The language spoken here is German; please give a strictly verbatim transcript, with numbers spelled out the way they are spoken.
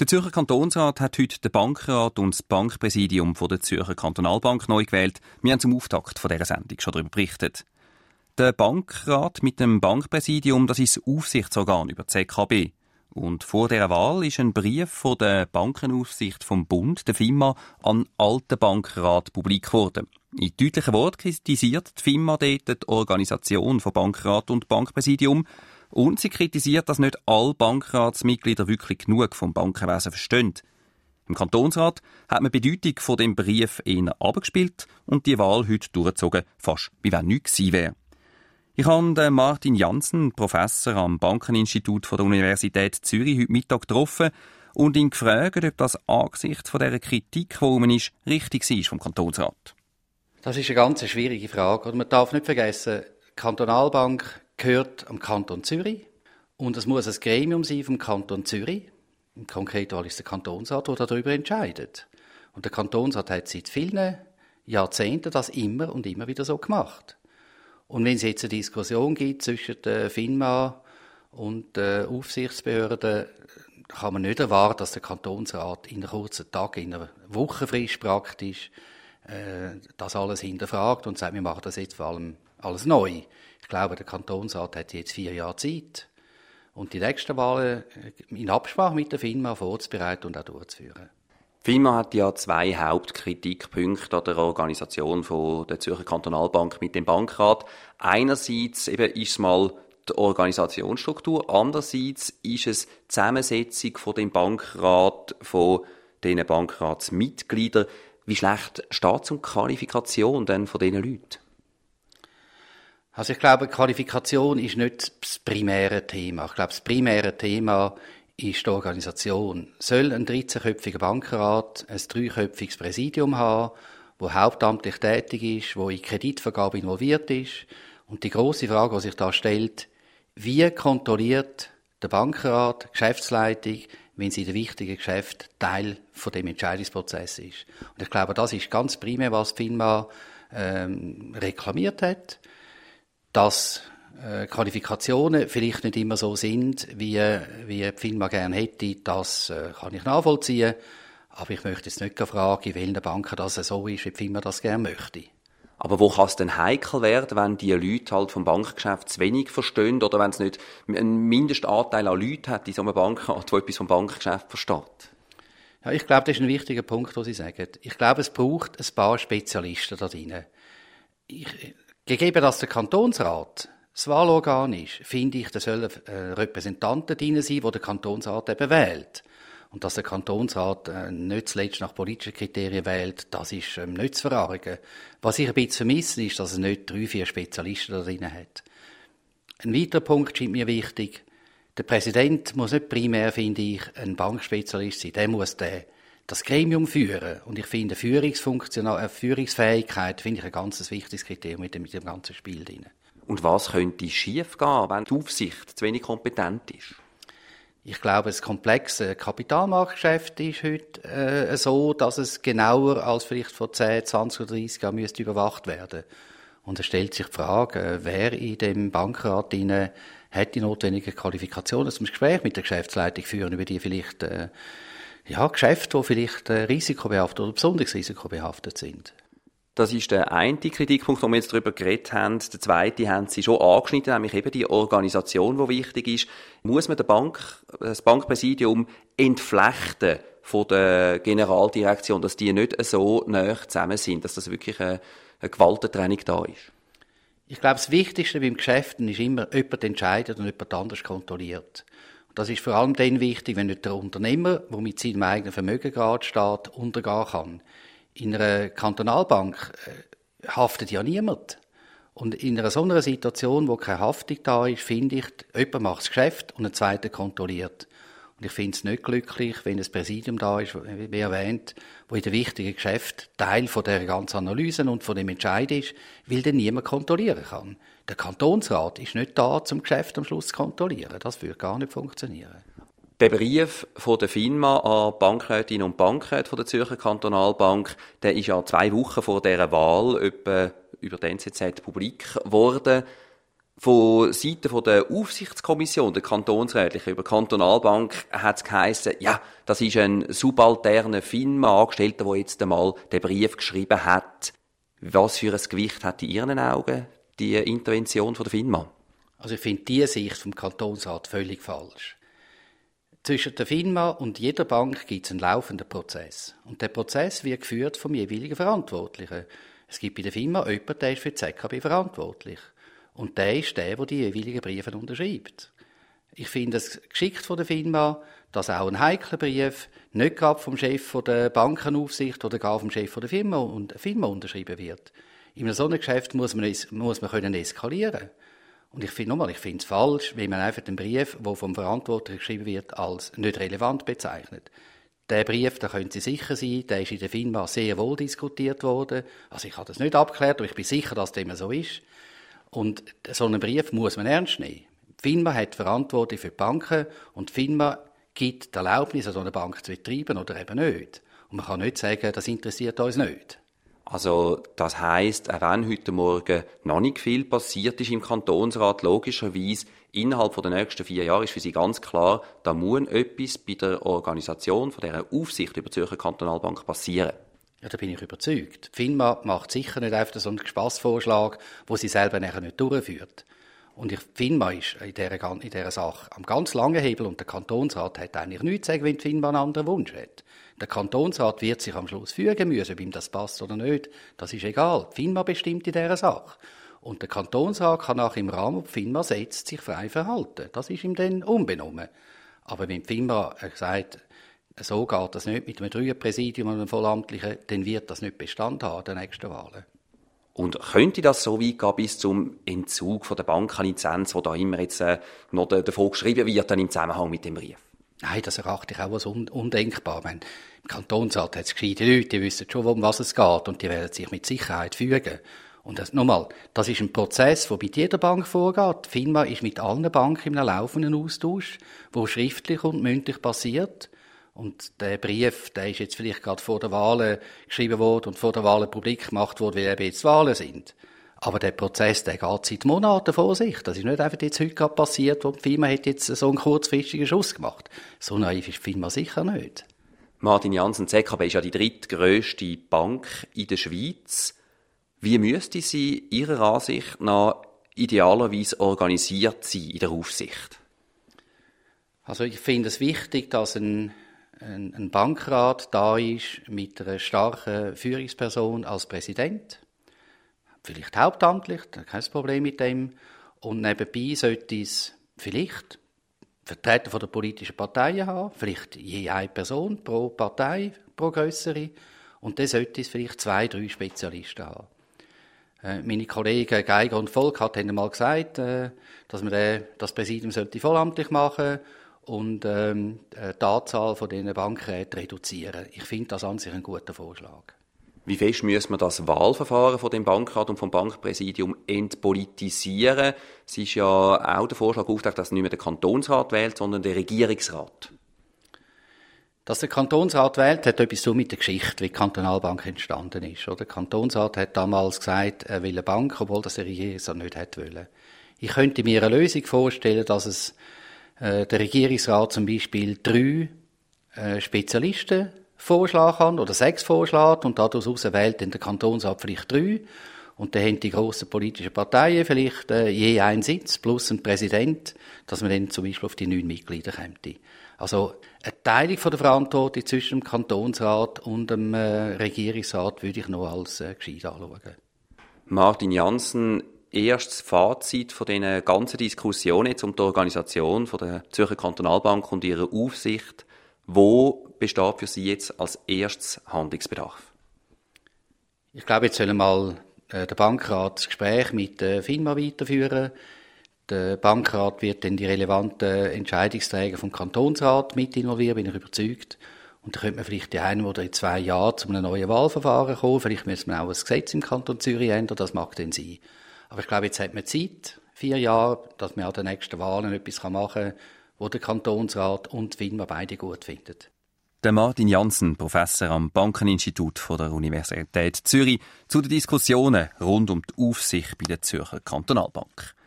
Der Zürcher Kantonsrat hat heute den Bankrat und das Bankpräsidium von der Zürcher Kantonalbank neu gewählt. Wir haben zum Auftakt von dieser Sendung schon darüber berichtet. Der Bankrat mit dem Bankpräsidium, das ist das Aufsichtsorgan über die Z K B. Und vor dieser Wahl ist ein Brief von der Bankenaufsicht vom Bund, der FINMA, an den alten Bankrat publik geworden. In deutlichen Worten kritisiert die FINMA dort die Organisation von Bankrat und Bankpräsidium und sie kritisiert, dass nicht alle Bankratsmitglieder wirklich genug vom Bankenwesen verstehen. Im Kantonsrat hat man die Bedeutung von dem Brief eher abgespielt und die Wahl heute durchgezogen, fast wie wenn nichts gewesen wäre. Ich habe Martin Jansen, Professor am Bankeninstitut der Universität Zürich, heute Mittag getroffen und ihn gefragt, ob das angesichts von dieser Kritik, die rum ist, richtig war vom Kantonsrat. Das ist eine ganz schwierige Frage. Und man darf nicht vergessen, die Kantonalbank gehört am Kanton Zürich und es muss ein Gremium sein vom Kanton Zürich. Im konkreten Fall ist der Kantonsrat, der darüber entscheidet. Und der Kantonsrat hat seit vielen Jahrzehnten das immer und immer wieder so gemacht. Und wenn es jetzt eine Diskussion gibt zwischen der FINMA und der Aufsichtsbehörde, kann man nicht erwarten, dass der Kantonsrat in einem kurzen Tag, in einer Wochenfrist praktisch, äh, das alles hinterfragt und sagt, wir machen das jetzt vor allem alles neu. Ich glaube, der Kantonsrat hat jetzt vier Jahre Zeit und die nächsten Wahlen in Absprache mit der FINMA vorzubereiten und auch durchzuführen. Die FINMA hat ja zwei Hauptkritikpunkte an der Organisation von der Zürcher Kantonalbank mit dem Bankrat. Einerseits eben ist es mal die Organisationsstruktur, andererseits ist es die Zusammensetzung von dem Bankrat, von diesen Bankratsmitgliedern. Wie schlecht steht es um die Qualifikation denn von diesen Leuten? Also ich glaube, Qualifikation ist nicht das primäre Thema. Ich glaube, das primäre Thema ist die Organisation. Soll ein dreizehnköpfiger Bankrat ein dreiköpfiges Präsidium haben, wo hauptamtlich tätig ist, wo in Kreditvergabe involviert ist? Und die grosse Frage, die sich da stellt, wie kontrolliert der Bankrat, die Geschäftsleitung, wenn sie in den wichtigen Geschäften Teil von dem Entscheidungsprozess ist? Und ich glaube, das ist ganz primär, was die FINMA ähm, reklamiert hat, dass äh, Qualifikationen vielleicht nicht immer so sind, wie, wie die FINMA gerne hätte. Das äh, kann ich nachvollziehen. Aber ich möchte jetzt nicht fragen, in welchen Banken das so ist, wie die FINMA das gerne möchte. Aber wo kann es denn heikel werden, wenn die Leute halt vom Bankgeschäft zu wenig verstehen oder wenn es nicht einen Mindestanteil an Leuten hat in so einem Bankrat, der etwas vom Bankgeschäft versteht? Ja, ich glaube, das ist ein wichtiger Punkt, den Sie sagen. Ich glaube, es braucht ein paar Spezialisten da drin. Ich, gegeben, dass der Kantonsrat das Wahlorgan ist, finde ich, da sollen Repräsentanten drin sein, die der Kantonsrat eben wählt. Und dass der Kantonsrat äh, nicht zuletzt nach politischen Kriterien wählt, das ist ähm, nicht zu verargen. Was ich ein bisschen vermisse, ist, dass es nicht drei, vier Spezialisten da drin hat. Ein weiterer Punkt scheint mir wichtig. Der Präsident muss nicht primär, finde ich, ein Bankspezialist sein. Der muss den, das Gremium führen. Und ich finde, Führungsfunktion, äh, Führungsfähigkeit finde ich ein ganz wichtiges Kriterium mit dem, mit dem ganzen Spiel drin. Und was könnte schief gehen, wenn die Aufsicht zu wenig kompetent ist? Ich glaube, das komplexe Kapitalmarktgeschäft ist heute äh, so, dass es genauer als vielleicht vor zehn, zwanzig oder dreissig Jahren müsste überwacht werden. Und es stellt sich die Frage, äh, wer in dem Bankrat drin hat die notwendigen Qualifikationen zum Gespräch mit der Geschäftsleitung führen, über die vielleicht äh, ja, Geschäfte, die vielleicht äh, risikobehaftet oder besonders risikobehaftet sind. Das ist der eine Kritikpunkt, wo wir jetzt darüber geredet haben. Der zweite haben Sie schon angeschnitten, nämlich eben die Organisation, die wichtig ist. Muss man den Bank, das Bankpräsidium entflechten von der Generaldirektion, dass die nicht so nah zusammen sind, dass das wirklich eine, eine Gewaltentrennung da ist? Ich glaube, das Wichtigste beim Geschäften ist immer, jemand entscheidet und jemand anders kontrolliert. Und das ist vor allem dann wichtig, wenn nicht der Unternehmer, der mit seinem eigenen Vermögen gerade steht, untergehen kann. In einer Kantonalbank äh, haftet ja niemand. Und in einer so einer Situation, wo keine Haftung da ist, finde ich, jemand macht das Geschäft und ein zweiter kontrolliert. Und ich finde es nicht glücklich, wenn ein Präsidium da ist, wie erwähnt, wo in den wichtigen Geschäften Teil von der ganzen Analyse und von dem Entscheid ist, weil dann niemand kontrollieren kann. Der Kantonsrat ist nicht da, zum Geschäft am Schluss zu kontrollieren. Das würde gar nicht funktionieren. Der Brief von der FINMA an Bankrätinnen und Bankräte von der Zürcher Kantonalbank, der ist ja zwei Wochen vor dieser Wahl etwa über die N Z Z publik geworden. Von Seiten der Aufsichtskommission, der Kantonsrätlichen über die Kantonalbank, hat es geheissen, ja, das ist ein subalterner FINMA-Angestellter, der jetzt einmal den Brief geschrieben hat. Was für ein Gewicht hat in Ihren Augen die Intervention von der FINMA? Also ich finde diese Sicht vom Kantonsrat völlig falsch. Zwischen der FINMA und jeder Bank gibt es einen laufenden Prozess. Und der Prozess wird geführt vom jeweiligen Verantwortlichen. Es gibt bei der FINMA jemanden, der ist für die Z K B verantwortlich. Und der ist der, der die jeweiligen Briefe unterschreibt. Ich finde es geschickt von der FINMA, dass auch ein heikler Brief nicht gerade vom Chef der Bankenaufsicht oder gar vom Chef der Firma und Firma unterschrieben wird. In einem solchen Geschäft muss man, muss man können eskalieren. Und ich finde nochmal, ich finde es falsch, wenn man einfach den Brief, der vom Verantwortlichen geschrieben wird, als nicht relevant bezeichnet. Der Brief, da können Sie sicher sein, der ist in der FINMA sehr wohl diskutiert worden. Also ich habe das nicht abgeklärt, aber ich bin sicher, dass dem so ist. Und so einen Brief muss man ernst nehmen. Die FINMA hat Verantwortung für die Banken und die FINMA gibt die Erlaubnis, so eine Bank zu betreiben oder eben nicht. Und man kann nicht sagen, das interessiert uns nicht. Also das heisst, auch wenn heute Morgen noch nicht viel passiert ist im Kantonsrat, logischerweise innerhalb der nächsten vier Jahre ist für Sie ganz klar, da muss etwas bei der Organisation von dieser Aufsicht über die Zürcher Kantonalbank passieren. Ja, da bin ich überzeugt. Die FINMA macht sicher nicht einfach so einen Spassvorschlag, den sie selber nachher nicht durchführt. Und die FINMA ist in dieser, in dieser Sache am ganz langen Hebel und der Kantonsrat hat eigentlich nichts zu sagen, wenn die FINMA einen anderen Wunsch hat. Der Kantonsrat wird sich am Schluss fügen müssen, ob ihm das passt oder nicht. Das ist egal. Die FINMA bestimmt in dieser Sache. Und der Kantonsrat kann auch im Rahmen, wo die FINMA setzt, sich frei verhalten. Das ist ihm dann unbenommen. Aber wenn die FINMA sagt, so geht das nicht mit einem Dreierpräsidium und einem Vollamtlichen, dann wird das nicht Bestand haben an den nächsten Wahlen. Und könnte das so weit gehen bis zum Entzug von der Bankenlizenz, wo da immer jetzt äh, noch davon geschrieben wird, dann im Zusammenhang mit dem Brief? Nein, das erachte ich auch als un- undenkbar. Ich meine, im Kantonsrat hat es gescheite Leute, die wissen schon, um was es geht und die werden sich mit Sicherheit fügen. Und das, nochmal, das ist ein Prozess, der bei jeder Bank vorgeht. Die FINMA ist mit allen Banken in einem laufenden Austausch, der schriftlich und mündlich passiert. Und der Brief, der ist jetzt vielleicht gerade vor der Wahlen geschrieben worden und vor der Wahlen publik gemacht worden, weil eben jetzt Wahlen sind. Aber der Prozess, der geht seit Monaten vor sich. Das ist nicht einfach jetzt heute gerade passiert, wo die FINMA hat jetzt so einen kurzfristigen Schuss gemacht. So naiv ist die FINMA sicher nicht. Martin Jansen, die Z K B ist ja die drittgrösste Bank in der Schweiz. Wie müsste sie Ihrer Ansicht nach idealerweise organisiert sein in der Aufsicht? Also ich finde es wichtig, dass ein Ein, ein Bankrat da ist mit einer starken Führungsperson als Präsident. Vielleicht hauptamtlich, kein Problem mit dem. Und nebenbei sollte es vielleicht Vertreter von der politischen Parteien haben, vielleicht je eine Person pro Partei, pro grössere. Und dann sollte es vielleicht zwei, drei Spezialisten haben. Äh, meine Kollegen Geiger und Volkhardt haben einmal gesagt, äh, dass man äh, das Präsidium sollte vollamtlich machen und ähm, die Anzahl von diesen Bankräten reduzieren. Ich finde das an sich ein guter Vorschlag. Wie fest müssen wir das Wahlverfahren von dem Bankrat und vom Bankpräsidium entpolitisieren? Es ist ja auch der Vorschlag aufgetaucht, dass nicht mehr der Kantonsrat wählt, sondern der Regierungsrat. Dass der Kantonsrat wählt, hat etwas zu mit der Geschichte, wie die Kantonalbank entstanden ist. Der Kantonsrat hat damals gesagt, er will eine Bank, obwohl das der Regierungsrat nicht hätte wollen. Ich könnte mir eine Lösung vorstellen, dass es äh, der Regierungsrat zum Beispiel drei äh, Spezialisten vorschlagen kann oder sechs vorschlägt und daraus wählt dann der Kantonsrat vielleicht drei. Und dann haben die grossen politischen Parteien vielleicht äh, je einen Sitz plus einen Präsident, dass man dann zum Beispiel auf die neun Mitglieder kommt. Also eine Teilung von der Verantwortung zwischen dem Kantonsrat und dem äh, Regierungsrat würde ich noch als äh, gescheit anschauen. Martin Jansen, erstes Fazit von diesen ganzen Diskussionen jetzt um die Organisation von der Zürcher Kantonalbank und ihrer Aufsicht. Wo besteht für Sie jetzt als erstes Handlungsbedarf? Ich glaube, jetzt sollen mal äh, der Bankrat das Gespräch mit der FINMA weiterführen. Der Bankrat wird dann die relevanten Entscheidungsträger vom Kantonsrat mit involvieren, bin ich überzeugt. Und da könnte man vielleicht in einem oder in zwei Jahren zu einem neuen Wahlverfahren kommen. Vielleicht müssen wir auch ein Gesetz im Kanton Zürich ändern, das mag dann sein. Aber ich glaube, jetzt hat man Zeit, vier Jahre, dass man an den nächsten Wahlen etwas machen kann, wo der Kantonsrat und die FINMA beide gut finden. Der Martin Jansen, Professor am Bankeninstitut von der Universität Zürich, zu den Diskussionen rund um die Aufsicht bei der Zürcher Kantonalbank.